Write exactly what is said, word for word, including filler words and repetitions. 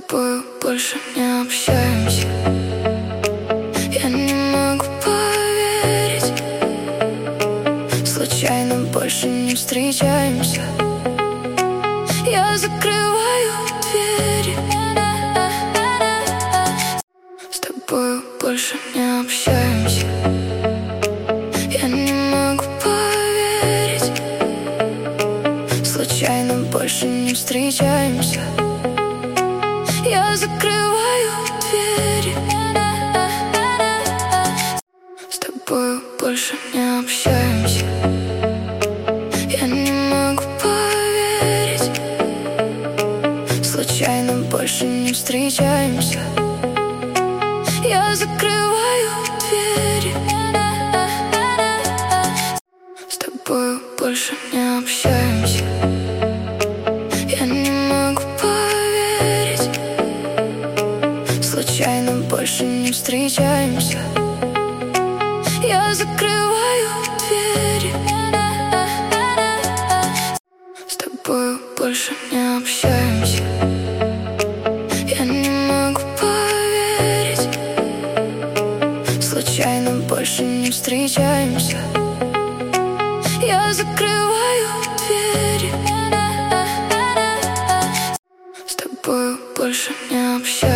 тобою больше не общаемся. Я не могу поверить, случайно больше не встречаемся. Я закрываю двери, с тобою больше не общаемся. Я не могу поверить, случайно больше не встречаемся. Я закрываю двери, с тобою больше не общаемся. Я не могу поверить, случайно больше не встречаемся. Я закрываю двери, с тобою больше не общаемся. Я не могу поверить, случайно больше не встречаемся. Я закрываю двери, с тобою больше не общаемся. Я не могу поверить, случайно больше не встречаемся. Я закрываю двери, с тобою больше не общаемся.